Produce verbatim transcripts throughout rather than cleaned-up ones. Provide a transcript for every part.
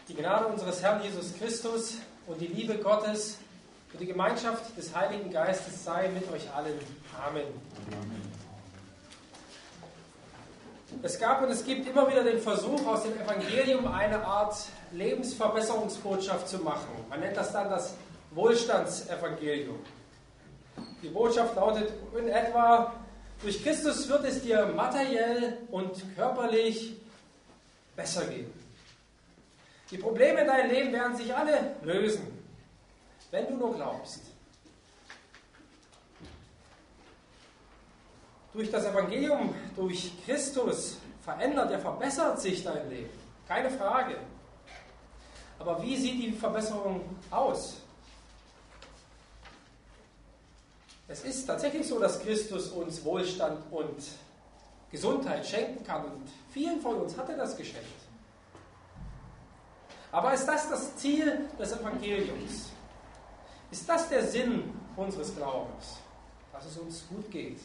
Die Gnade unseres Herrn Jesus Christus und die Liebe Gottes und die Gemeinschaft des Heiligen Geistes sei mit euch allen. Amen. Es gab und es gibt immer wieder den Versuch, aus dem Evangelium eine Art Lebensverbesserungsbotschaft zu machen. Man nennt das dann das Wohlstandsevangelium. Die Botschaft lautet in etwa: Durch Christus wird es dir materiell und körperlich besser gehen. Die Probleme in deinem Leben werden sich alle lösen, wenn du nur glaubst. Durch das Evangelium, durch Christus verändert, er verbessert sich dein Leben. Keine Frage. Aber wie sieht die Verbesserung aus? Es ist tatsächlich so, dass Christus uns Wohlstand und Gesundheit schenken kann. Und vielen von uns hat er das geschenkt. Aber ist das das Ziel des Evangeliums? Ist das der Sinn unseres Glaubens, dass es uns gut geht?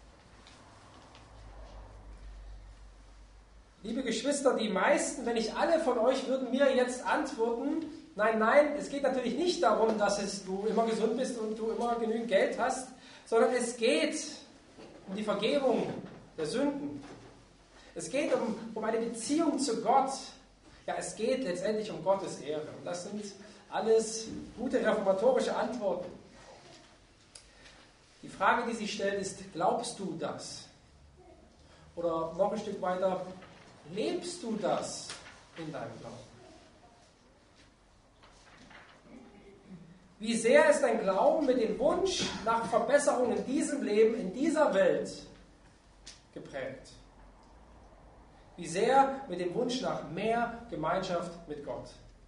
Liebe Geschwister, die meisten, wenn nicht alle von euch, würden mir jetzt antworten: Nein, nein, es geht natürlich nicht darum, dass es, du immer gesund bist und du immer genügend Geld hast, sondern es geht um die Vergebung der Sünden. Es geht um, um eine Beziehung zu Gott. Ja, es geht letztendlich um Gottes Ehre. Und das sind alles gute reformatorische Antworten. Die Frage, die sich stellt, ist: Glaubst du das? Oder noch ein Stück weiter: Lebst du das in deinem Glauben? Wie sehr ist dein Glauben mit dem Wunsch nach Verbesserung in diesem Leben, in dieser Welt geprägt? Wie sehr mit dem Wunsch nach mehr Gemeinschaft mit Gott?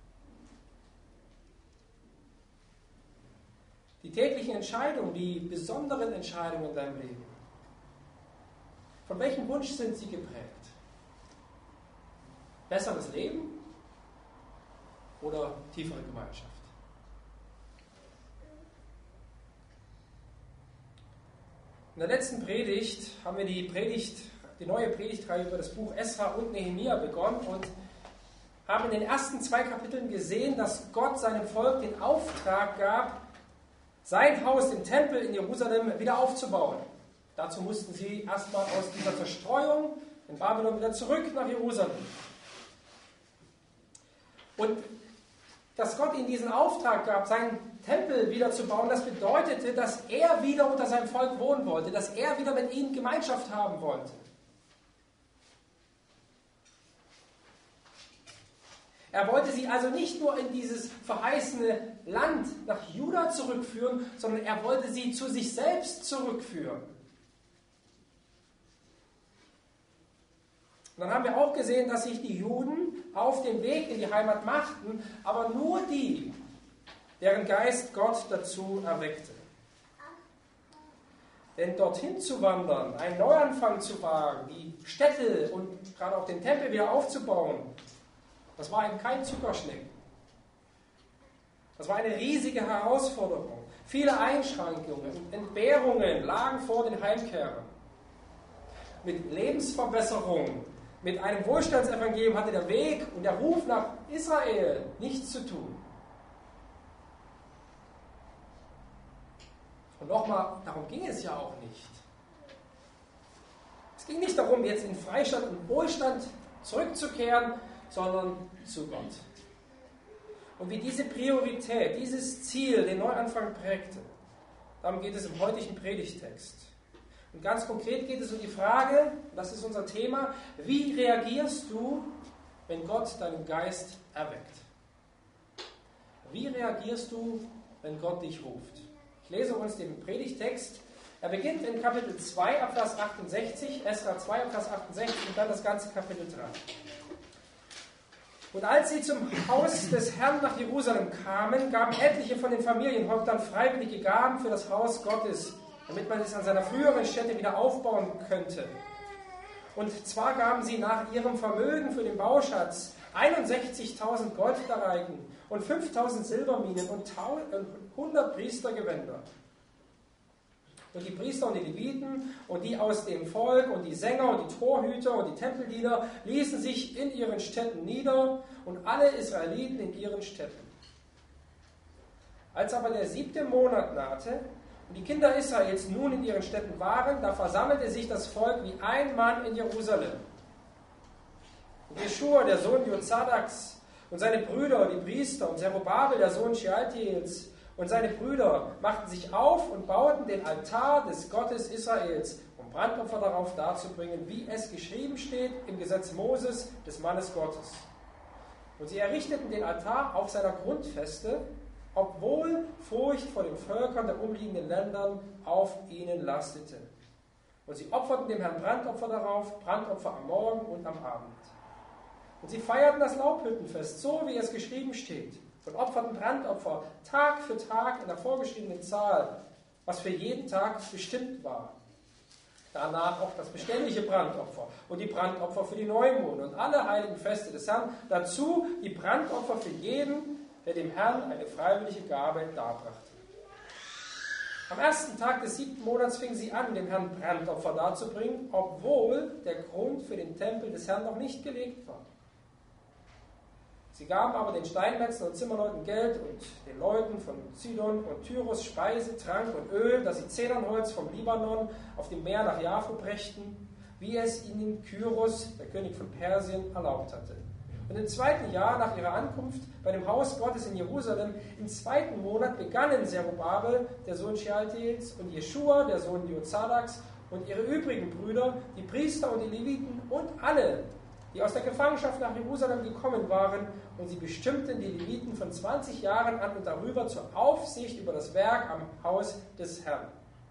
Die täglichen Entscheidungen, die besonderen Entscheidungen in deinem Leben, von welchem Wunsch sind sie geprägt? Besseres Leben oder tiefere Gemeinschaft? In der letzten Predigt haben wir die Predigt, die neue Predigtreihe über das Buch Esra und Nehemia begonnen und haben in den ersten zwei Kapiteln gesehen, dass Gott seinem Volk den Auftrag gab, sein Haus, den Tempel in Jerusalem, wieder aufzubauen. Dazu mussten sie erstmal aus dieser Zerstreuung in Babylon wieder zurück nach Jerusalem. Und dass Gott ihnen diesen Auftrag gab, seinen Tempel wieder zu bauen, das bedeutete, dass er wieder unter seinem Volk wohnen wollte, dass er wieder mit ihnen Gemeinschaft haben wollte. Er wollte sie also nicht nur in dieses verheißene Land nach Juda zurückführen, sondern er wollte sie zu sich selbst zurückführen. Und dann haben wir auch gesehen, dass sich die Juden auf den Weg in die Heimat machten, aber nur die, deren Geist Gott dazu erweckte. Denn dorthin zu wandern, einen Neuanfang zu wagen, die Städte und gerade auch den Tempel wieder aufzubauen, das war eben kein Zuckerschlecken. Das war eine riesige Herausforderung. Viele Einschränkungen und Entbehrungen lagen vor den Heimkehrern. Mit Lebensverbesserung, mit einem Wohlstandsevangelium hatte der Weg und der Ruf nach Israel nichts zu tun. Und nochmal, darum ging es ja auch nicht. Es ging nicht darum, jetzt in Freistand und Wohlstand zurückzukehren, sondern zu Gott. Und wie diese Priorität, dieses Ziel den Neuanfang prägte, darum geht es im heutigen Predigtext. Und ganz konkret geht es um die Frage, das ist unser Thema: Wie reagierst du, wenn Gott deinen Geist erweckt? Wie reagierst du, wenn Gott dich ruft? Ich lese uns den Predigtext. Er beginnt in Kapitel zwei, ab Vers achtundsechzig, Esra zwei, ab Vers achtundsechzig und dann das ganze Kapitel drei. Und als sie zum Haus des Herrn nach Jerusalem kamen, gaben etliche von den Familienhäuptern freiwillige Gaben für das Haus Gottes, damit man es an seiner früheren Stätte wieder aufbauen könnte. Und zwar gaben sie nach ihrem Vermögen für den Bauschatz einundsechzigtausend Golddareiken und fünftausend Silberminen und hundert Priestergewänder. Und die Priester und die Leviten und die aus dem Volk und die Sänger und die Torhüter und die Tempeldiener ließen sich in ihren Städten nieder und alle Israeliten in ihren Städten. Als aber der siebte Monat nahte und die Kinder Israels nun in ihren Städten waren, da versammelte sich das Volk wie ein Mann in Jerusalem. Und Jeschua, der Sohn Jozadaks, und seine Brüder, die Priester, und Zerubabel, der Sohn Shealtiels, und seine Brüder machten sich auf und bauten den Altar des Gottes Israels, um Brandopfer darauf darzubringen, wie es geschrieben steht im Gesetz Moses, des Mannes Gottes. Und sie errichteten den Altar auf seiner Grundfeste, obwohl Furcht vor den Völkern der umliegenden Ländern auf ihnen lastete. Und sie opferten dem Herrn Brandopfer darauf, Brandopfer am Morgen und am Abend. Und sie feierten das Laubhüttenfest, so wie es geschrieben steht, und opferten Brandopfer Tag für Tag in der vorgeschriebenen Zahl, was für jeden Tag bestimmt war. Danach auch das beständige Brandopfer und die Brandopfer für die Neumonde und alle heiligen Feste des Herrn. Dazu die Brandopfer für jeden, der dem Herrn eine freiwillige Gabe darbrachte. Am ersten Tag des siebten Monats fingen sie an, dem Herrn Brandopfer darzubringen, obwohl der Grund für den Tempel des Herrn noch nicht gelegt war. Sie gaben aber den Steinmetzen und Zimmerleuten Geld und den Leuten von Sidon und Tyrus Speise, Trank und Öl, dass sie Zedernholz vom Libanon auf dem Meer nach Jaffa brächten, wie es ihnen Kyros, der König von Persien, erlaubt hatte. Und im zweiten Jahr nach ihrer Ankunft bei dem Haus Gottes in Jerusalem, im zweiten Monat begannen Zerubabel, der Sohn Shealtiels, und Jeschua, der Sohn Jozadaks, und ihre übrigen Brüder, die Priester und die Leviten und alle, die aus der Gefangenschaft nach Jerusalem gekommen waren, und sie bestimmten die Leviten von zwanzig Jahren an und darüber zur Aufsicht über das Werk am Haus des Herrn.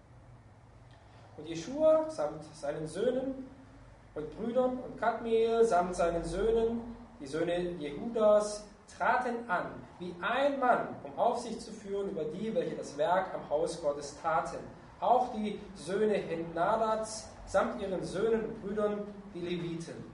Und Jeschua samt seinen Söhnen und Brüdern und Kadmiel samt seinen Söhnen, die Söhne Jehudas, traten an, wie ein Mann, um Aufsicht zu führen über die, welche das Werk am Haus Gottes taten. Auch die Söhne Henadats samt ihren Söhnen und Brüdern, die Leviten.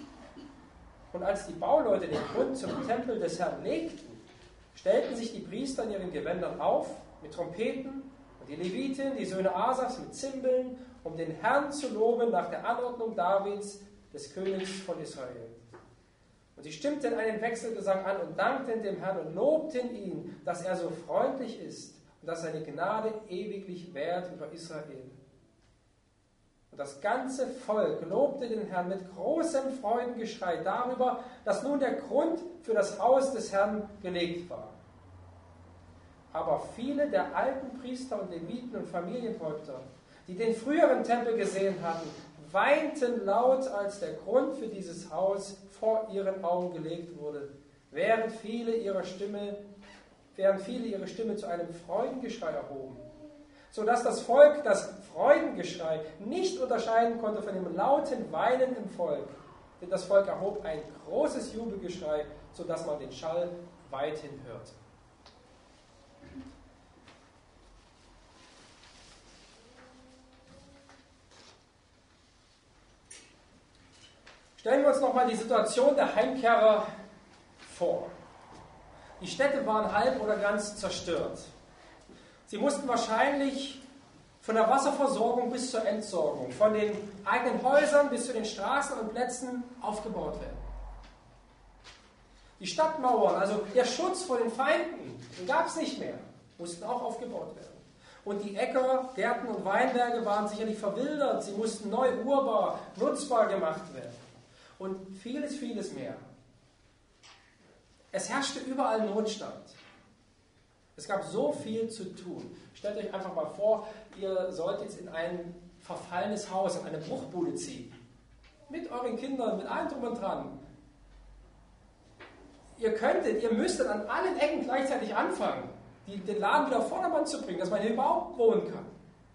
Und als die Bauleute den Grund zum Tempel des Herrn legten, stellten sich die Priester in ihren Gewändern auf mit Trompeten und die Leviten, die Söhne Asafs, mit Zimbeln, um den Herrn zu loben nach der Anordnung Davids, des Königs von Israel. Und sie stimmten einen Wechselgesang an und dankten dem Herrn und lobten ihn, dass er so freundlich ist und dass seine Gnade ewiglich währt über Israel. Und das ganze Volk lobte den Herrn mit großem Freudengeschrei darüber, dass nun der Grund für das Haus des Herrn gelegt war. Aber viele der alten Priester und Leviten und Familienhäupter, die den früheren Tempel gesehen hatten, weinten laut, als der Grund für dieses Haus vor ihren Augen gelegt wurde, während viele ihre Stimme, während viele ihre Stimme zu einem Freudengeschrei erhoben, sodass das Volk das Freudengeschrei nicht unterscheiden konnte von dem lauten Weinen im Volk. Denn das Volk erhob ein großes Jubelgeschrei, sodass man den Schall weithin hörte. Stellen wir uns nochmal die Situation der Heimkehrer vor. Die Städte waren halb oder ganz zerstört. Sie mussten wahrscheinlich von der Wasserversorgung bis zur Entsorgung, von den eigenen Häusern bis zu den Straßen und Plätzen aufgebaut werden. Die Stadtmauern, also der Schutz vor den Feinden, den gab es nicht mehr, mussten auch aufgebaut werden. Und die Äcker, Gärten und Weinberge waren sicherlich verwildert, sie mussten neu urbar, nutzbar gemacht werden. Und vieles, vieles mehr. Es herrschte überall Notstand. Es gab so viel zu tun. Stellt euch einfach mal vor, ihr sollt jetzt in ein verfallenes Haus, in eine Bruchbude ziehen. Mit euren Kindern, mit allem drum und dran. Ihr könntet, ihr müsstet an allen Ecken gleichzeitig anfangen, die, den Laden wieder auf Vordermann zu bringen, dass man hier überhaupt wohnen kann.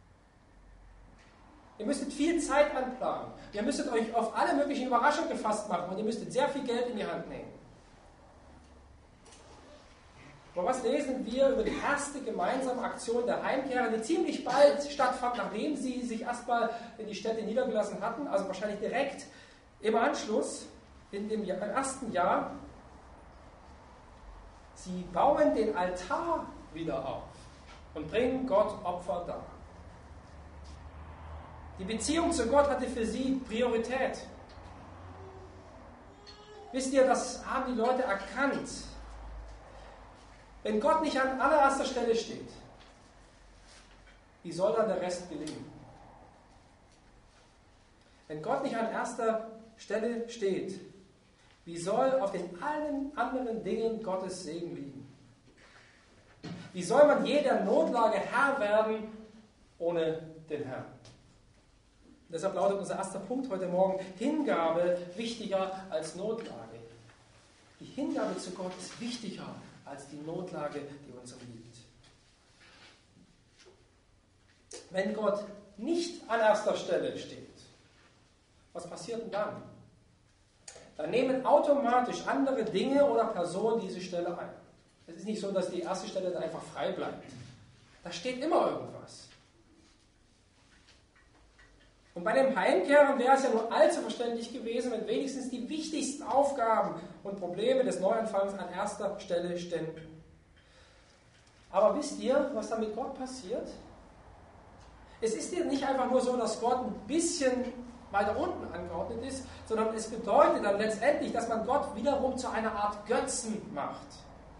Ihr müsstet viel Zeit anplanen. Ihr müsstet euch auf alle möglichen Überraschungen gefasst machen und ihr müsstet sehr viel Geld in die Hand nehmen. Aber was lesen wir über die erste gemeinsame Aktion der Heimkehrer, die ziemlich bald stattfand, nachdem sie sich erstmal in die Städte niedergelassen hatten, also wahrscheinlich direkt im Anschluss, in dem Jahr, im ersten Jahr. Sie bauen den Altar wieder auf und bringen Gott Opfer dar. Die Beziehung zu Gott hatte für sie Priorität. Wisst ihr, das haben die Leute erkannt. Wenn Gott nicht an allererster Stelle steht, wie soll dann der Rest gelingen? Wenn Gott nicht an erster Stelle steht, wie soll auf den allen anderen Dingen Gottes Segen liegen? Wie soll man jeder Notlage Herr werden ohne den Herrn? Und deshalb lautet unser erster Punkt heute Morgen: Hingabe wichtiger als Notlage. Die Hingabe zu Gott ist wichtiger als die Notlage, die uns umgibt. Wenn Gott nicht an erster Stelle steht, was passiert denn dann? Dann nehmen automatisch andere Dinge oder Personen diese Stelle ein. Es ist nicht so, dass die erste Stelle dann einfach frei bleibt. Da steht immer irgendwas. Und bei den Heimkehrern wäre es ja nur allzu verständlich gewesen, wenn wenigstens die wichtigsten Aufgaben und Probleme des Neuanfangs an erster Stelle ständen. Aber wisst ihr, was dann mit Gott passiert? Es ist ja nicht einfach nur so, dass Gott ein bisschen weiter unten angeordnet ist, sondern es bedeutet dann letztendlich, dass man Gott wiederum zu einer Art Götzen macht.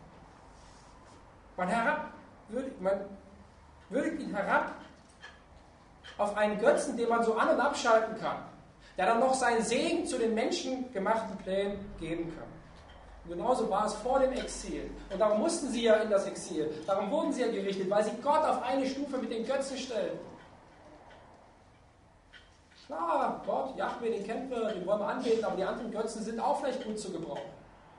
Man, herab, würdigt, man würdigt ihn herab auf einen Götzen, den man so an- und abschalten kann, der dann noch seinen Segen zu den menschengemachten Plänen geben kann. Und genauso war es vor dem Exil. Und darum mussten sie ja in das Exil. Darum wurden sie ja gerichtet, weil sie Gott auf eine Stufe mit den Götzen stellten. Klar, Gott, Jahwe, den kennen wir, den wollen wir anbeten, aber die anderen Götzen sind auch vielleicht gut zu gebrauchen.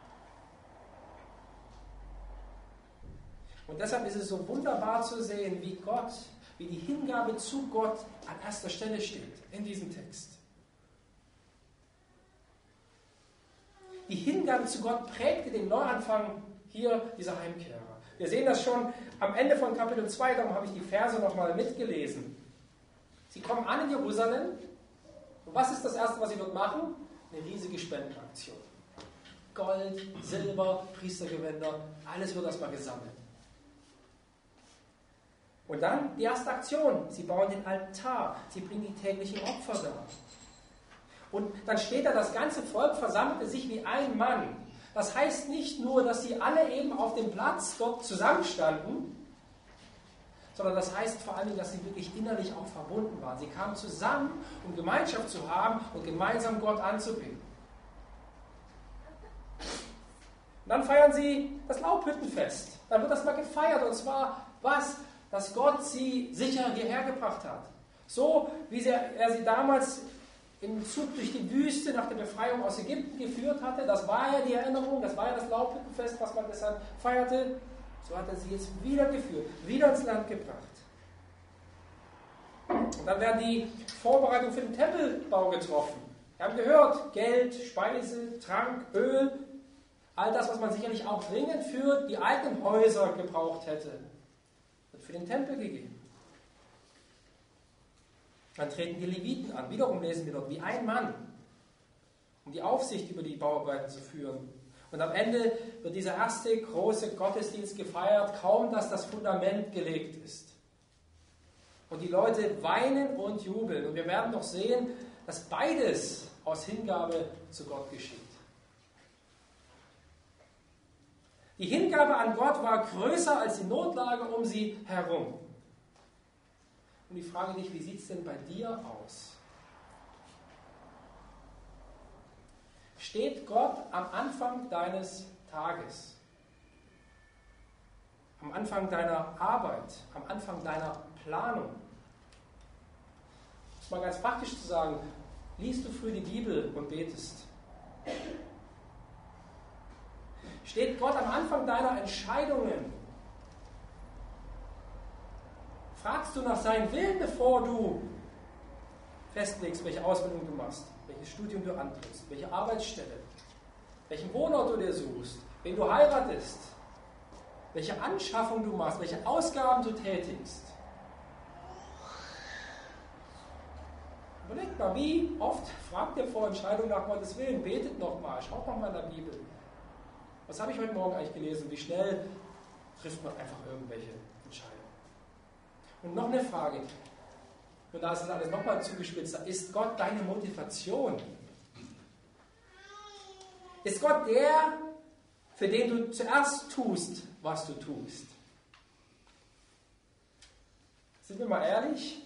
Und deshalb ist es so wunderbar zu sehen, wie Gott, wie die Hingabe zu Gott an erster Stelle steht in diesem Text. Die Hingabe zu Gott prägte den Neuanfang hier dieser Heimkehrer. Wir sehen das schon am Ende von Kapitel zwei, darum habe ich die Verse nochmal mitgelesen. Sie kommen an in Jerusalem. Und was ist das Erste, was sie dort machen? Eine riesige Spendenaktion. Gold, Silber, Priestergewänder, alles wird erstmal gesammelt. Und dann die erste Aktion. Sie bauen den Altar. Sie bringen die täglichen Opfer dar. Und dann steht da, das ganze Volk versammelte sich wie ein Mann. Das heißt nicht nur, dass sie alle eben auf dem Platz dort zusammenstanden, sondern das heißt vor allem, dass sie wirklich innerlich auch verbunden waren. Sie kamen zusammen, um Gemeinschaft zu haben und gemeinsam Gott anzubeten. Und dann feiern sie das Laubhüttenfest. Dann wird das mal gefeiert. Und zwar was? Dass Gott sie sicher hierher gebracht hat. So wie er sie damals im Zug durch die Wüste nach der Befreiung aus Ägypten geführt hatte. Das war ja die Erinnerung, das war ja das Laubhüttenfest, was man deshalb feierte. So hat er sie jetzt wieder geführt, wieder ins Land gebracht. Und dann werden die Vorbereitungen für den Tempelbau getroffen. Wir haben gehört, Geld, Speise, Trank, Öl, all das, was man sicherlich auch dringend für die eigenen Häuser gebraucht hätte, wird für den Tempel gegeben. Dann treten die Leviten an. Wiederum lesen wir dort wie ein Mann, um die Aufsicht über die Bauarbeiten zu führen. Und am Ende wird dieser erste große Gottesdienst gefeiert, kaum dass das Fundament gelegt ist. Und die Leute weinen und jubeln. Und wir werden doch sehen, dass beides aus Hingabe zu Gott geschieht. Die Hingabe an Gott war größer als die Notlage um sie herum. Und ich frage dich, wie sieht es denn bei dir aus? Steht Gott am Anfang deines Tages, am Anfang deiner Arbeit, am Anfang deiner Planung? Um es mal ganz praktisch zu sagen, liest du früh die Bibel und betest? Steht Gott am Anfang deiner Entscheidungen? Fragst du nach seinem Willen, bevor du festlegst, welche Ausbildung du machst, welches Studium du antrittst, welche Arbeitsstelle, welchen Wohnort du dir suchst, wen du heiratest, welche Anschaffung du machst, welche Ausgaben du tätigst? Überlegt mal, wie oft fragt ihr vor Entscheidung nach Gottes Willen, betet nochmal, schaut nochmal in der Bibel. Was habe ich heute Morgen eigentlich gelesen? Wie schnell trifft man einfach irgendwelche Entscheidungen? Und noch eine Frage. Und da ist das alles nochmal zugespitzt. Ist Gott deine Motivation? Ist Gott der, für den du zuerst tust, was du tust? Sind wir mal ehrlich?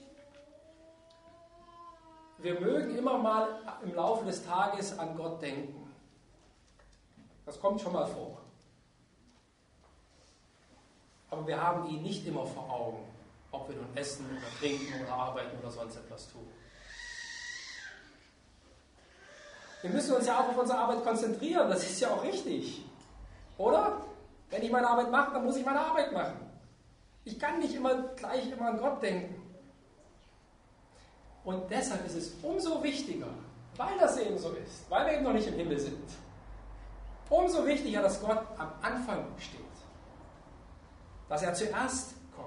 Wir mögen immer mal im Laufe des Tages an Gott denken. Das kommt schon mal vor. Aber wir haben ihn nicht immer vor Augen, ob wir nun essen oder trinken oder arbeiten oder sonst etwas tun. Wir müssen uns ja auch auf unsere Arbeit konzentrieren, das ist ja auch richtig. Oder? Wenn ich meine Arbeit mache, dann muss ich meine Arbeit machen. Ich kann nicht immer gleich immer an Gott denken. Und deshalb ist es umso wichtiger, weil das eben so ist, weil wir eben noch nicht im Himmel sind, umso wichtiger, dass Gott am Anfang steht. Dass er zuerst kommt.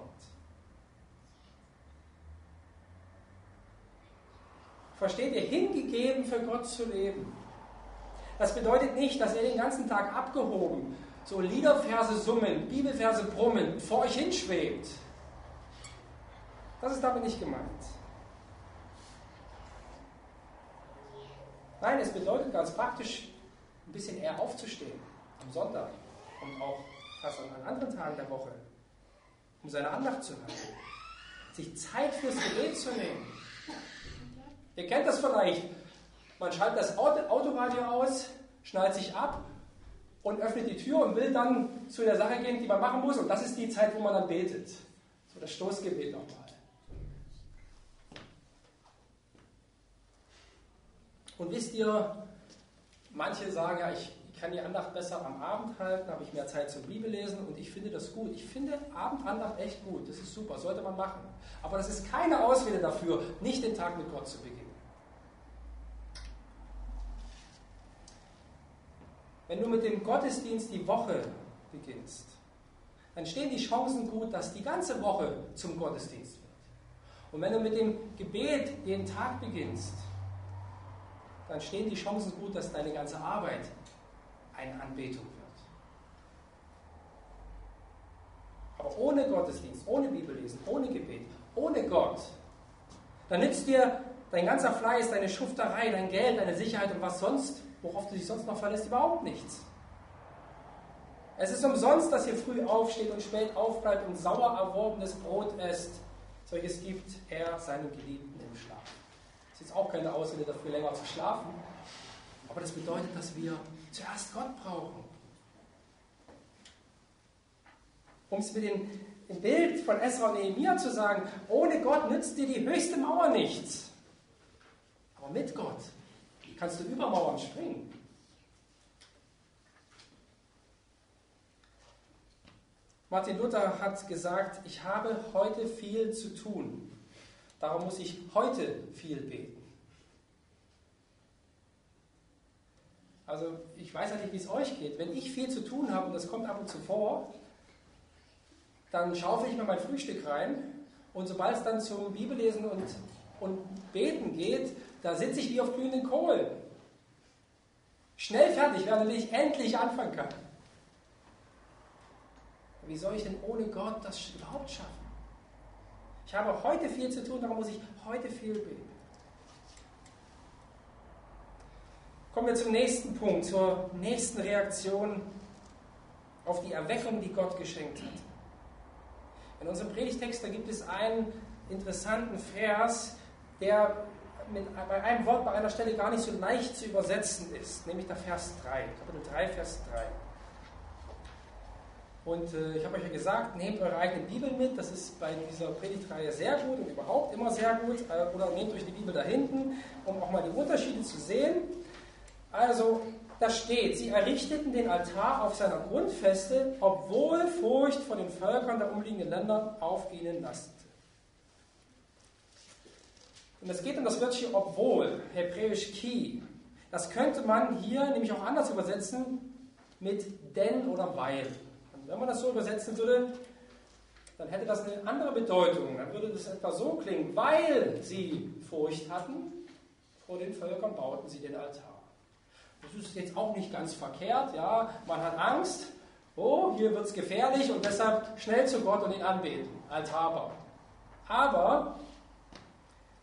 Versteht ihr, hingegeben für Gott zu leben? Das bedeutet nicht, dass ihr den ganzen Tag abgehoben, so Liederverse summen, Bibelverse brummen, vor euch hinschwebt. Das ist damit nicht gemeint. Nein, es bedeutet ganz praktisch, ein bisschen eher aufzustehen, am Sonntag und auch fast an anderen Tagen der Woche, um seine Andacht zu halten, sich Zeit fürs Gebet zu nehmen. Ihr kennt das vielleicht, man schaltet das Auto, Autoradio aus, schnallt sich ab und öffnet die Tür und will dann zu der Sache gehen, die man machen muss, und das ist die Zeit, wo man dann betet. So das Stoßgebet nochmal. Und wisst ihr, manche sagen ja, ich kann die Andacht besser am Abend halten, habe ich mehr Zeit zum Bibellesen, und ich finde das gut. Ich finde Abendandacht echt gut, das ist super, sollte man machen. Aber das ist keine Ausrede dafür, nicht den Tag mit Gott zu beginnen. Wenn du mit dem Gottesdienst die Woche beginnst, dann stehen die Chancen gut, dass die ganze Woche zum Gottesdienst wird. Und wenn du mit dem Gebet jeden Tag beginnst, dann stehen die Chancen gut, dass deine ganze Arbeit eine Anbetung wird. Aber ohne Gottesdienst, ohne Bibellesen, ohne Gebet, ohne Gott, dann nützt dir dein ganzer Fleiß, deine Schufterei, dein Geld, deine Sicherheit und was sonst, worauf du dich sonst noch verlässt, überhaupt nichts. Es ist umsonst, dass ihr früh aufsteht und spät aufbleibt und sauer erworbenes Brot esst. Solches gibt er seinen Geliebten im Schlaf. Das ist jetzt auch keine Ausrede dafür, länger zu schlafen. Aber das bedeutet, dass wir zuerst Gott brauchen. Um es mit dem, dem Bild von Esra und Nehemia zu sagen, ohne Gott nützt dir die höchste Mauer nichts. Aber mit Gott kannst du über Mauern springen. Martin Luther hat gesagt, ich habe heute viel zu tun. Darum muss ich heute viel beten. Also ich weiß ja nicht, wie es euch geht. Wenn ich viel zu tun habe, und das kommt ab und zu vor, dann schaufel ich mir mein Frühstück rein, und sobald es dann zum Bibellesen und, und Beten geht, da sitze ich wie auf glühenden Kohlen. Schnell fertig werden, damit ich endlich anfangen kann. Wie soll ich denn ohne Gott das überhaupt schaffen? Ich habe heute viel zu tun, darum muss ich heute viel beten. Kommen wir zum nächsten Punkt, zur nächsten Reaktion auf die Erweckung, die Gott geschenkt hat. In unserem Predigtext, da gibt es einen interessanten Vers, der mit, bei einem Wort, bei einer Stelle gar nicht so leicht zu übersetzen ist, nämlich der Vers drei, Kapitel drei, Vers drei. Und äh, ich habe euch ja gesagt, nehmt eure eigene Bibel mit, das ist bei dieser Predigtreihe sehr gut und überhaupt immer sehr gut, äh, oder nehmt euch die Bibel da hinten, um auch mal die Unterschiede zu sehen. Also, da steht, sie errichteten den Altar auf seiner Grundfeste, obwohl Furcht vor den Völkern der umliegenden Länder auf ihnen lastete. Und es geht um das Wörtchen obwohl, hebräisch ki. Das könnte man hier nämlich auch anders übersetzen mit denn oder weil. Und wenn man das so übersetzen würde, dann hätte das eine andere Bedeutung. Dann würde das etwa so klingen, weil sie Furcht hatten vor den Völkern, bauten sie den Altar. Das ist jetzt auch nicht ganz verkehrt, ja, man hat Angst, oh, hier wird es gefährlich und deshalb schnell zu Gott und ihn anbeten, Altar bauen. Aber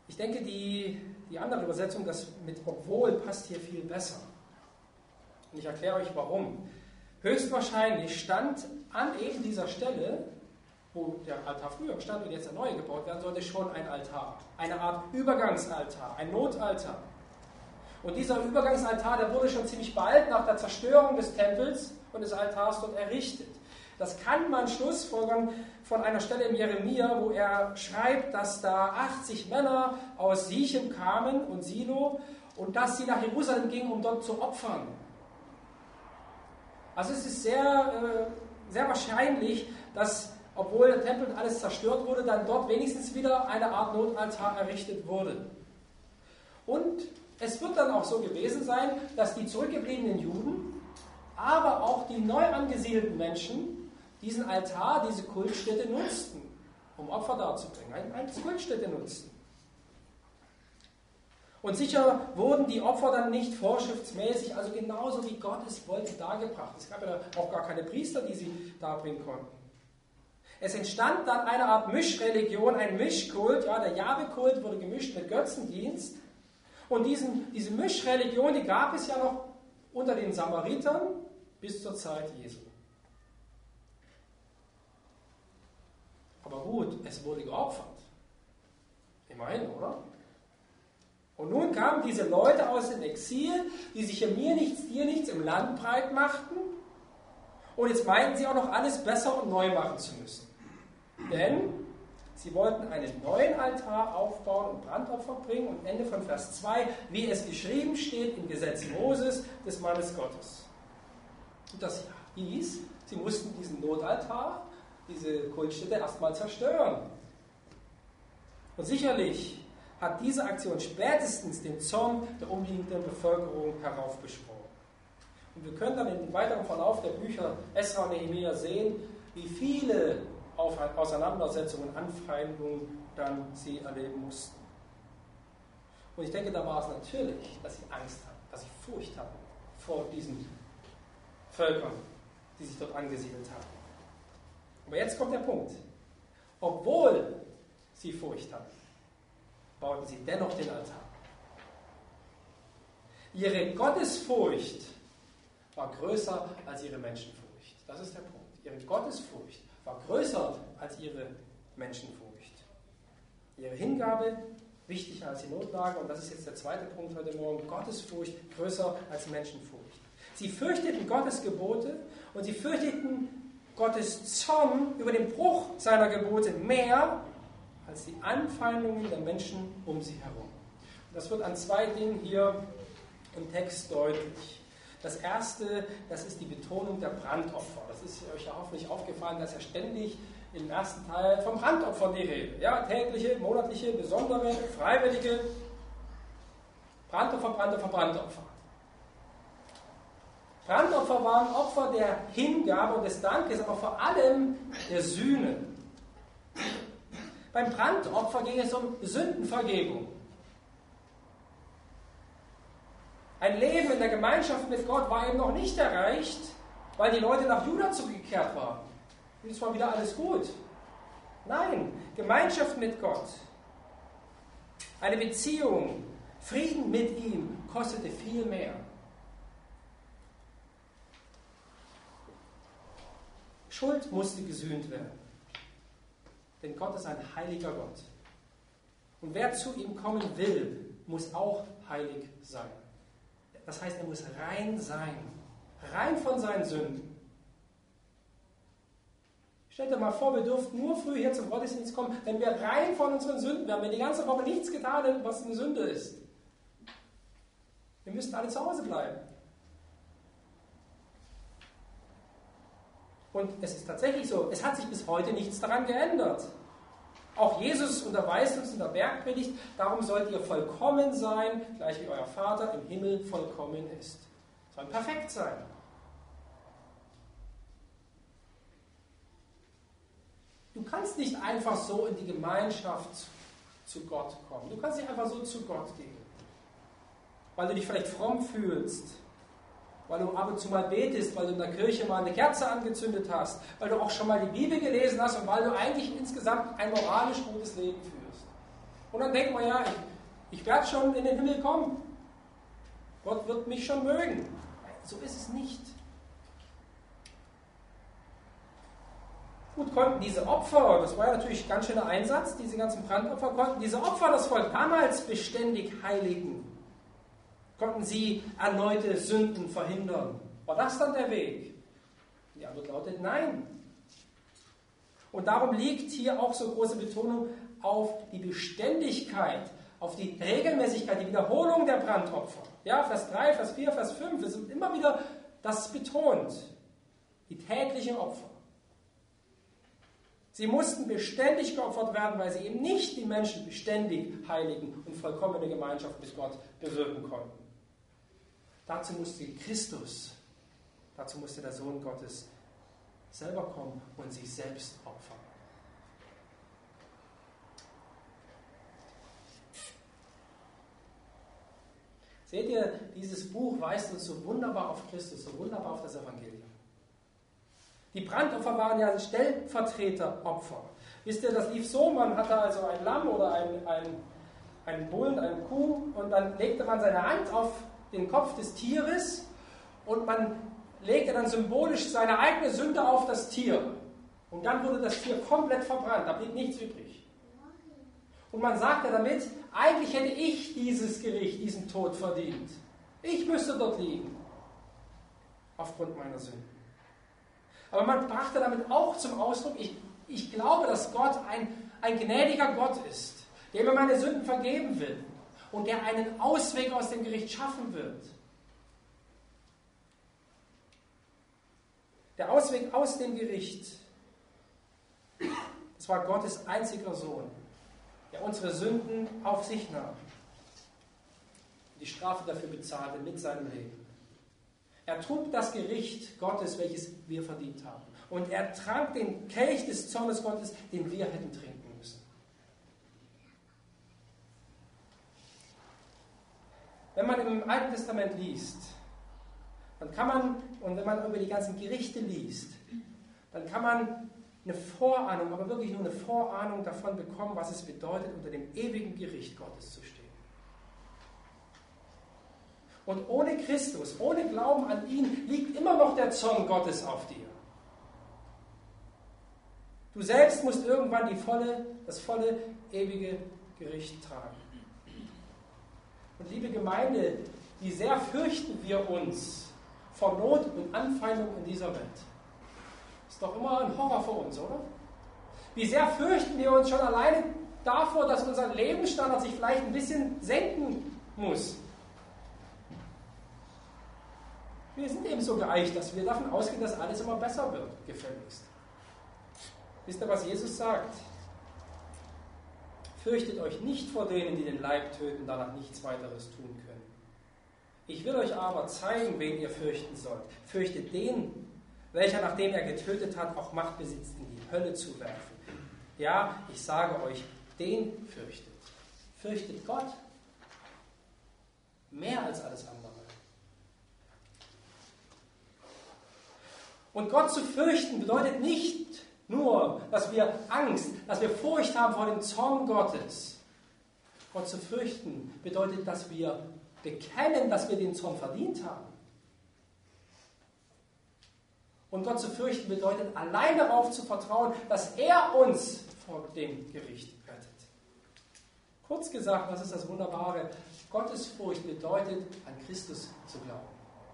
Ich denke, die, die andere Übersetzung, das mit obwohl, passt hier viel besser. Und ich erkläre euch warum. Höchstwahrscheinlich stand an eben dieser Stelle, wo der Altar früher stand und jetzt der neue gebaut werden sollte, schon ein Altar. Eine Art Übergangsaltar, ein Notaltar. Und dieser Übergangsaltar, der wurde schon ziemlich bald nach der Zerstörung des Tempels und des Altars dort errichtet. Das kann man schlussfolgern von einer Stelle im Jeremia, wo er schreibt, dass da achtzig Männer aus Sichem kamen und Silo und dass sie nach Jerusalem gingen, um dort zu opfern. Also es ist sehr, sehr wahrscheinlich, dass, obwohl der Tempel und alles zerstört wurde, dann dort wenigstens wieder eine Art Notaltar errichtet wurde. Und es wird dann auch so gewesen sein, dass die zurückgebliebenen Juden, aber auch die neu angesiedelten Menschen diesen Altar, diese Kultstätte nutzten, um Opfer darzubringen, als Kultstätte nutzten. Und sicher wurden die Opfer dann nicht vorschriftsmäßig, also genauso wie Gott es wollte, dargebracht. Es gab ja auch gar keine Priester, die sie darbringen konnten. Es entstand dann eine Art Mischreligion, ein Mischkult, ja, der Jahwe-Kult wurde gemischt mit Götzendienst. Und diesen, diese Mischreligion, die gab es ja noch unter den Samaritern bis zur Zeit Jesu. Aber gut, es wurde geopfert. Immerhin, oder? Und nun kamen diese Leute aus dem Exil, die sich hier mir nichts, dir nichts im Land breit machten. Und jetzt meinten sie auch noch alles besser und neu machen zu müssen. Denn sie wollten einen neuen Altar aufbauen und Brandopfer bringen. Und Ende von Vers zwei, wie es geschrieben steht im Gesetz Moses, des Mannes Gottes. Und das hieß, sie mussten diesen Notaltar, diese Kultstätte erstmal zerstören. Und sicherlich hat diese Aktion spätestens den Zorn der umliegenden Bevölkerung heraufbeschworen. Und wir können dann im weiteren Verlauf der Bücher Esra und Nehemia sehen, wie viele Auseinandersetzungen, Anfeindungen dann sie erleben mussten. Und ich denke, da war es natürlich, dass sie Angst hatten, dass sie Furcht hatten vor diesen Völkern, die sich dort angesiedelt haben. Aber jetzt kommt der Punkt. Obwohl sie Furcht hatten, bauten sie dennoch den Altar. Ihre Gottesfurcht war größer als ihre Menschenfurcht. Das ist der Punkt. Ihre Gottesfurcht war größer als ihre Menschenfurcht. Ihre Hingabe wichtiger als die Notlage, und das ist jetzt der zweite Punkt heute Morgen, Gottesfurcht größer als Menschenfurcht. Sie fürchteten Gottes Gebote und sie fürchteten Gottes Zorn über den Bruch seiner Gebote mehr als die Anfeindungen der Menschen um sie herum. Und das wird an zwei Dingen hier im Text deutlich. Das erste, das ist die Betonung der Brandopfer. Das ist euch ja hoffentlich aufgefallen, dass ja ständig im ersten Teil vom Brandopfern die Rede. Ja, tägliche, monatliche, besondere, freiwillige Brandopfer, Brandopfer, Brandopfer. Brandopfer waren Opfer der Hingabe und des Dankes, aber vor allem der Sühne. Beim Brandopfer ging es um Sündenvergebung. Ein Leben in der Gemeinschaft mit Gott war eben noch nicht erreicht, weil die Leute nach Juda zurückgekehrt waren. Jetzt war wieder alles gut. Nein, Gemeinschaft mit Gott, eine Beziehung, Frieden mit ihm kostete viel mehr. Schuld musste gesühnt werden. Denn Gott ist ein heiliger Gott. Und wer zu ihm kommen will, muss auch heilig sein. Das heißt, er muss rein sein. Rein von seinen Sünden. Stellt dir mal vor, wir dürften nur früh hier zum Gottesdienst kommen, wenn wir rein von unseren Sünden wären, wenn die ganze Woche nichts getan hätten, was eine Sünde ist. Wir müssten alle zu Hause bleiben. Und es ist tatsächlich so, es hat sich bis heute nichts daran geändert. Auch Jesus unterweist uns in der Bergpredigt, darum sollt ihr vollkommen sein, gleich wie euer Vater im Himmel vollkommen ist. Soll perfekt sein. Du kannst nicht einfach so in die Gemeinschaft zu Gott kommen. Du kannst nicht einfach so zu Gott gehen. Weil du dich vielleicht fromm fühlst, weil du ab und zu mal betest, weil du in der Kirche mal eine Kerze angezündet hast, weil du auch schon mal die Bibel gelesen hast und weil du eigentlich insgesamt ein moralisch gutes Leben führst. Und dann denkt man, ja, ich, ich werde schon in den Himmel kommen. Gott wird mich schon mögen. So ist es nicht. Gut, konnten diese Opfer, das war ja natürlich ein ganz schöner Einsatz, diese ganzen Brandopfer, konnten diese Opfer das Volk damals beständig heiligen? Konnten sie erneute Sünden verhindern? War das dann der Weg? Die Antwort lautet nein. Und darum liegt hier auch so große Betonung auf die Beständigkeit, auf die Regelmäßigkeit, die Wiederholung der Brandopfer. Ja, Vers drei, Vers vier, Vers fünf, es wird immer wieder das betont. Die täglichen Opfer. Sie mussten beständig geopfert werden, weil sie eben nicht die Menschen beständig heiligen und vollkommene Gemeinschaft mit Gott bewirken konnten. Dazu musste Christus, dazu musste der Sohn Gottes selber kommen und sich selbst opfern. Seht ihr, dieses Buch weist uns so wunderbar auf Christus, so wunderbar auf das Evangelium. Die Brandopfer waren ja Stellvertreteropfer. Wisst ihr, das lief so, man hatte also ein Lamm oder ein, ein, einen Bullen, eine Kuh und dann legte man seine Hand auf den Kopf des Tieres und man legte dann symbolisch seine eigene Sünde auf das Tier. Und dann wurde das Tier komplett verbrannt, da blieb nichts übrig. Und man sagte damit, eigentlich hätte ich dieses Gericht, diesen Tod verdient. Ich müsste dort liegen, aufgrund meiner Sünden. Aber man brachte damit auch zum Ausdruck, ich, ich glaube, dass Gott ein, ein gnädiger Gott ist, der mir meine Sünden vergeben will und der einen Ausweg aus dem Gericht schaffen wird. Der Ausweg aus dem Gericht, das war Gottes einziger Sohn, der unsere Sünden auf sich nahm, die Strafe dafür bezahlte mit seinem Leben. Er trug das Gericht Gottes, welches wir verdient haben. Und er trank den Kelch des Zornes Gottes, den wir hätten trinken müssen. Wenn man im Alten Testament liest, dann kann man, und wenn man über die ganzen Gerichte liest, dann kann man eine Vorahnung, aber wirklich nur eine Vorahnung davon bekommen, was es bedeutet, unter dem ewigen Gericht Gottes zu stehen. Und ohne Christus, ohne Glauben an ihn, liegt immer noch der Zorn Gottes auf dir. Du selbst musst irgendwann die volle, das volle, ewige Gericht tragen. Und liebe Gemeinde, wie sehr fürchten wir uns vor Not und Anfeindung in dieser Welt? Ist doch immer ein Horror für uns, oder? Wie sehr fürchten wir uns schon alleine davor, dass unser Lebensstandard sich vielleicht ein bisschen senken muss? Wir sind eben so geeicht, dass wir davon ausgehen, dass alles immer besser wird, gefälligst. Wisst ihr, was Jesus sagt? Fürchtet euch nicht vor denen, die den Leib töten, danach nichts weiteres tun können. Ich will euch aber zeigen, wen ihr fürchten sollt. Fürchtet den, welcher, nachdem er getötet hat, auch Macht besitzt, in die Hölle zu werfen. Ja, ich sage euch, den fürchtet. Fürchtet Gott mehr als alles andere. Und Gott zu fürchten bedeutet nicht nur, dass wir Angst, dass wir Furcht haben vor dem Zorn Gottes. Gott zu fürchten bedeutet, dass wir bekennen, dass wir den Zorn verdient haben. Und Gott zu fürchten bedeutet, allein darauf zu vertrauen, dass er uns vor dem Gericht rettet. Kurz gesagt, was ist das Wunderbare? Gottesfurcht bedeutet, an Christus zu glauben.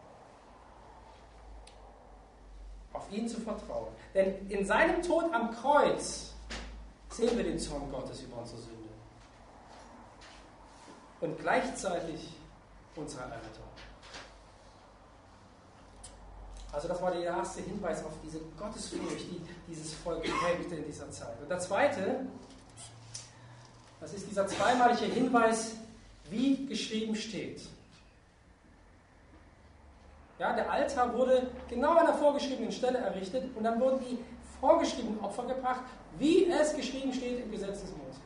Auf ihn zu vertrauen. Denn in seinem Tod am Kreuz sehen wir den Zorn Gottes über unsere Sünde. Und gleichzeitig unsere Errettung. Also das war der erste Hinweis auf diese Gottesfurcht, die dieses Volk prägte in dieser Zeit. Und der zweite, das ist dieser zweimalige Hinweis, wie geschrieben steht. Ja, der Altar wurde genau an der vorgeschriebenen Stelle errichtet und dann wurden die vorgeschriebenen Opfer gebracht, wie es geschrieben steht im Gesetz des Mose.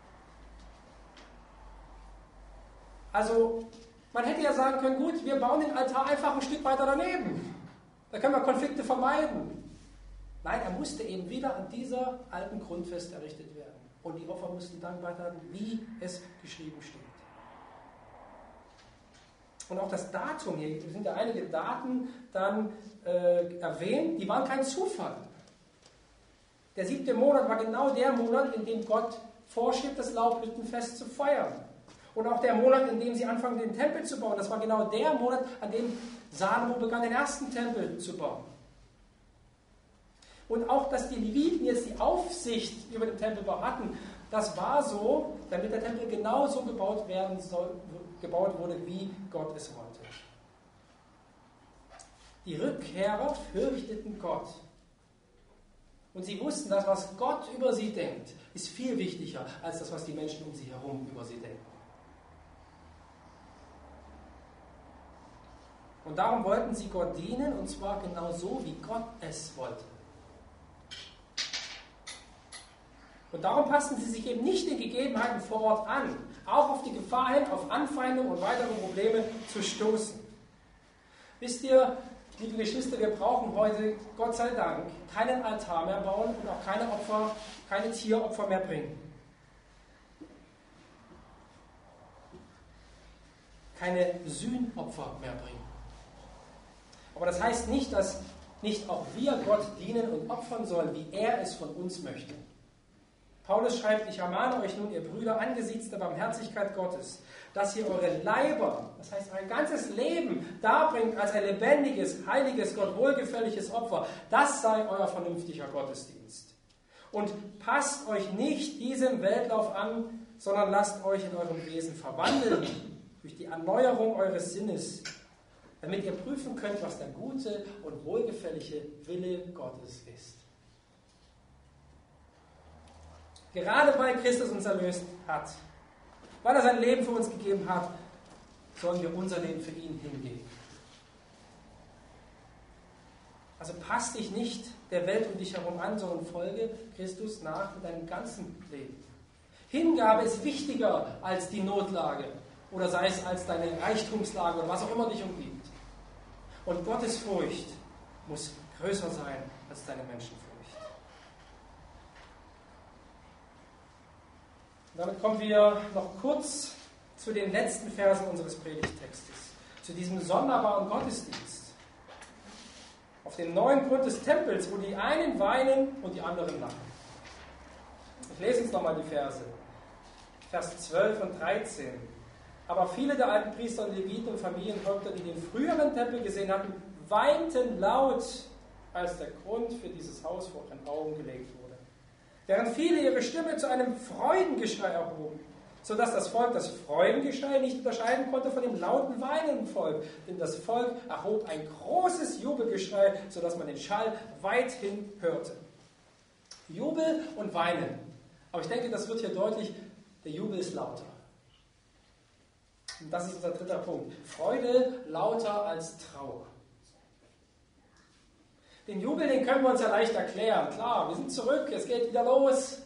Also, man hätte ja sagen können, gut, wir bauen den Altar einfach ein Stück weiter daneben. Da können wir Konflikte vermeiden. Nein, er musste eben wieder an dieser alten Grundfeste errichtet werden. Und die Opfer mussten dankbar werden, wie es geschrieben steht. Und auch das Datum, hier sind ja einige Daten dann äh, erwähnt, die waren kein Zufall. Der siebte Monat war genau der Monat, in dem Gott vorschrieb, das Laubhüttenfest zu feiern. Und auch der Monat, in dem sie anfangen, den Tempel zu bauen. Das war genau der Monat, an dem Salomo begann, den ersten Tempel zu bauen. Und auch, dass die Leviten jetzt die Aufsicht über den Tempelbau hatten, das war so, damit der Tempel genauso gebaut werden soll, gebaut wurde, wie Gott es wollte. Die Rückkehrer fürchteten Gott. Und sie wussten, dass was Gott über sie denkt, ist viel wichtiger als das, was die Menschen um sie herum über sie denken. Und darum wollten sie Gott dienen, und zwar genau so, wie Gott es wollte. Und darum passten sie sich eben nicht den Gegebenheiten vor Ort an, auch auf die Gefahr hin, auf Anfeindung und weitere Probleme zu stoßen. Wisst ihr, liebe Geschwister, wir brauchen heute, Gott sei Dank, keinen Altar mehr bauen und auch keine Opfer, keine Tieropfer mehr bringen. Keine Sühnopfer mehr bringen. Aber das heißt nicht, dass nicht auch wir Gott dienen und opfern sollen, wie er es von uns möchte. Paulus schreibt, ich ermahne euch nun, ihr Brüder, angesichts der Barmherzigkeit Gottes, dass ihr eure Leiber, das heißt euer ganzes Leben, darbringt als ein lebendiges, heiliges, Gott wohlgefälliges Opfer. Das sei euer vernünftiger Gottesdienst. Und passt euch nicht diesem Weltlauf an, sondern lasst euch in eurem Wesen verwandeln durch die Erneuerung eures Sinnes, damit ihr prüfen könnt, was der gute und wohlgefällige Wille Gottes ist. Gerade weil Christus uns erlöst hat, weil er sein Leben für uns gegeben hat, sollen wir unser Leben für ihn hingeben. Also passt dich nicht der Welt um dich herum an, sondern folge Christus nach mit deinem ganzen Leben. Hingabe ist wichtiger als die Notlage oder sei es als deine Reichtumslage oder was auch immer dich umgibt. Und Gottes Furcht muss größer sein als deine Menschenfurcht. Und damit kommen wir noch kurz zu den letzten Versen unseres Predigttextes, zu diesem sonderbaren Gottesdienst. Auf dem neuen Grund des Tempels, wo die einen weinen und die anderen lachen. Ich lese uns nochmal die Verse. Vers zwölf und dreizehn. Aber viele der alten Priester und Leviten und Familienhäupter, die den früheren Tempel gesehen hatten, weinten laut, als der Grund für dieses Haus vor ihren Augen gelegt wurde. Während viele ihre Stimme zu einem Freudengeschrei erhoben, sodass das Volk das Freudengeschrei nicht unterscheiden konnte von dem lauten weinenden Volk. Denn das Volk erhob ein großes Jubelgeschrei, sodass man den Schall weithin hörte. Jubel und Weinen. Aber ich denke, das wird hier deutlich, der Jubel ist lauter. Und das ist unser dritter Punkt. Freude lauter als Trauer. Den Jubel, den können wir uns ja leicht erklären. Klar, wir sind zurück, es geht wieder los.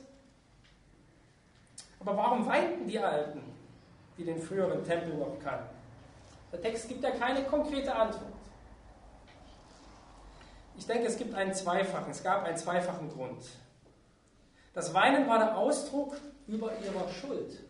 Aber warum weinten die Alten, die den früheren Tempel noch kannten? Der Text gibt ja keine konkrete Antwort. Ich denke, es gibt einen zweifachen, es gab einen zweifachen Grund. Das Weinen war der Ausdruck über ihrer Schuld.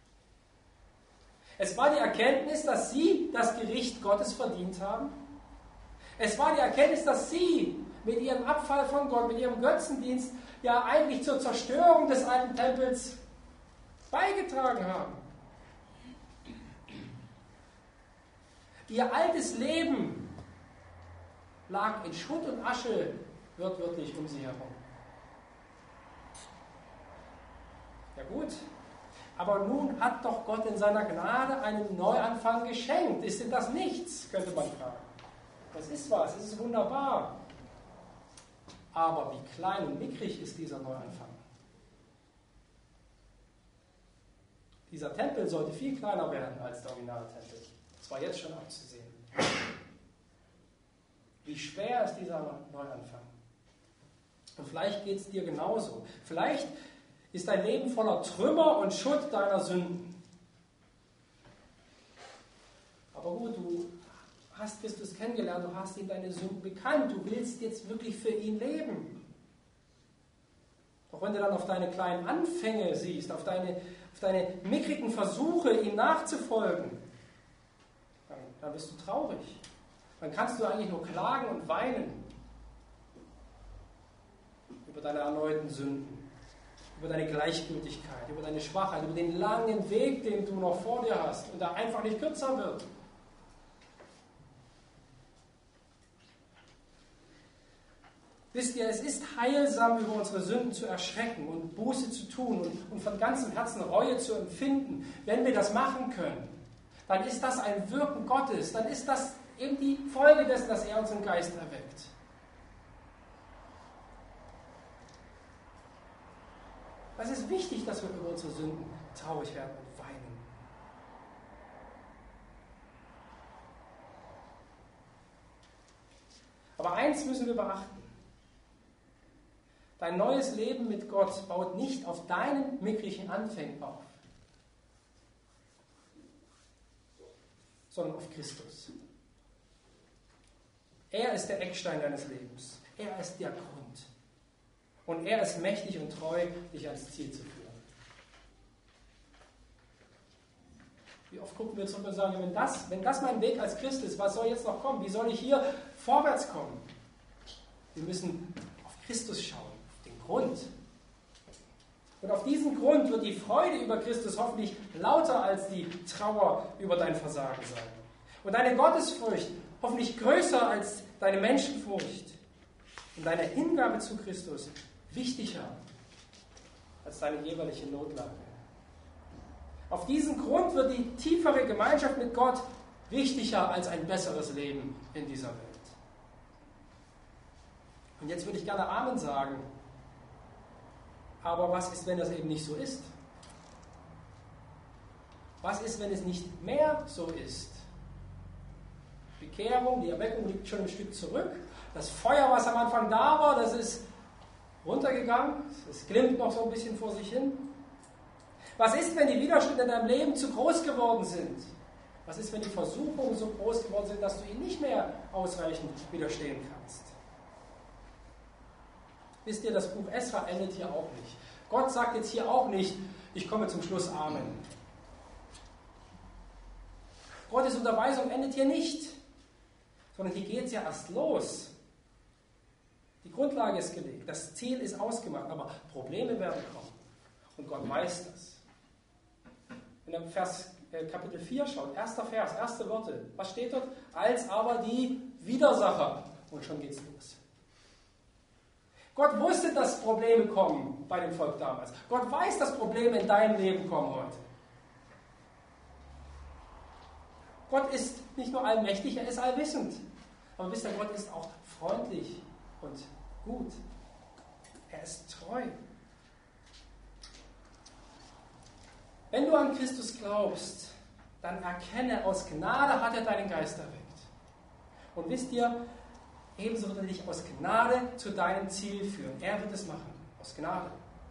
Es war die Erkenntnis, dass sie das Gericht Gottes verdient haben. Es war die Erkenntnis, dass sie mit ihrem Abfall von Gott, mit ihrem Götzendienst ja eigentlich zur Zerstörung des alten Tempels beigetragen haben. Ihr altes Leben lag in Schutt und Asche, wortwörtlich, um sie herum. Ja gut, aber nun hat doch Gott in seiner Gnade einen Neuanfang geschenkt. Ist denn das nichts, könnte man fragen. Das ist was, es ist wunderbar. Aber wie klein und mickrig ist dieser Neuanfang? Dieser Tempel sollte viel kleiner werden als der Originaltempel. Das war jetzt schon abzusehen. Wie schwer ist dieser Neuanfang? Und vielleicht geht es dir genauso. Vielleicht ist dein Leben voller Trümmer und Schutt deiner Sünden. Aber gut, du hast Christus kennengelernt, du hast ihm deine Sünden bekannt, du willst jetzt wirklich für ihn leben. Auch wenn du dann auf deine kleinen Anfänge siehst, auf deine, auf deine mickrigen Versuche, ihm nachzufolgen, dann, dann bist du traurig. Dann kannst du eigentlich nur klagen und weinen über deine erneuten Sünden, über deine Gleichgültigkeit, über deine Schwachheit, über den langen Weg, den du noch vor dir hast und der einfach nicht kürzer wird. Wisst ihr, es ist heilsam, über unsere Sünden zu erschrecken und Buße zu tun und, und von ganzem Herzen Reue zu empfinden. Wenn wir das machen können, dann ist das ein Wirken Gottes, dann ist das eben die Folge dessen, dass er unseren Geist erweckt. Es ist wichtig, dass wir über unsere Sünden traurig werden und weinen. Aber eins müssen wir beachten. Dein neues Leben mit Gott baut nicht auf deinen mickrigen Anfängen auf, sondern auf Christus. Er ist der Eckstein deines Lebens. Er ist der Grund. Und er ist mächtig und treu, dich ans Ziel zu führen. Wie oft gucken wir zurück und sagen, wenn das, wenn das mein Weg als Christ ist, was soll jetzt noch kommen? Wie soll ich hier vorwärts kommen? Wir müssen auf Christus schauen, auf den Grund. Und auf diesen Grund wird die Freude über Christus hoffentlich lauter als die Trauer über dein Versagen sein. Und deine Gottesfurcht hoffentlich größer als deine Menschenfurcht. Und deine Hingabe zu Christus wichtiger als deine jeweilige Notlage. Auf diesen Grund wird die tiefere Gemeinschaft mit Gott wichtiger als ein besseres Leben in dieser Welt. Und jetzt würde ich gerne Amen sagen. Aber was ist, wenn das eben nicht so ist? Was ist, wenn es nicht mehr so ist? Bekehrung, die Erweckung liegt schon ein Stück zurück. Das Feuer, was am Anfang da war, das ist runtergegangen. Es glimmt noch so ein bisschen vor sich hin. Was ist, wenn die Widerstände in deinem Leben zu groß geworden sind? Was ist, wenn die Versuchungen so groß geworden sind, dass du ihnen nicht mehr ausreichend widerstehen kannst? Wisst ihr, das Buch Esra endet hier auch nicht. Gott sagt jetzt hier auch nicht, ich komme zum Schluss, Amen. Gottes Unterweisung endet hier nicht, sondern hier geht es ja erst los. Die Grundlage ist gelegt, das Ziel ist ausgemacht, aber Probleme werden kommen. Und Gott weiß das. Wenn ihr Vers, äh, Kapitel vier schaut, erster Vers, erste Worte, was steht dort? Als aber die Widersacher. Und schon geht's los. Gott wusste, dass Probleme kommen bei dem Volk damals. Gott weiß, dass Probleme in deinem Leben kommen heute. Gott ist nicht nur allmächtig, er ist allwissend. Aber wisst ihr, Gott ist auch freundlich und gut. Er ist treu. Wenn du an Christus glaubst, dann erkenne, aus Gnade hat er deinen Geist erweckt. Und wisst ihr, ebenso wird er dich aus Gnade zu deinem Ziel führen. Er wird es machen, aus Gnade.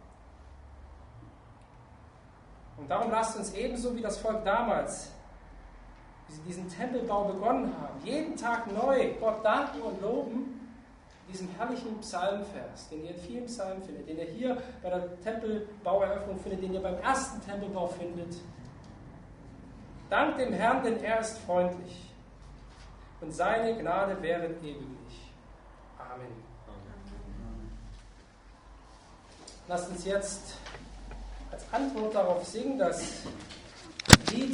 Und darum lasst uns ebenso wie das Volk damals, wie sie diesen Tempelbau begonnen haben, jeden Tag neu Gott danken und loben, diesem herrlichen Psalmvers, den ihr in vielen Psalmen findet, den ihr hier bei der Tempelbaueröffnung findet, den ihr beim ersten Tempelbau findet. Dank dem Herrn, denn er ist freundlich und seine Gnade währet ewiglich. Amen. Lasst uns jetzt als Antwort darauf singen, dass Lied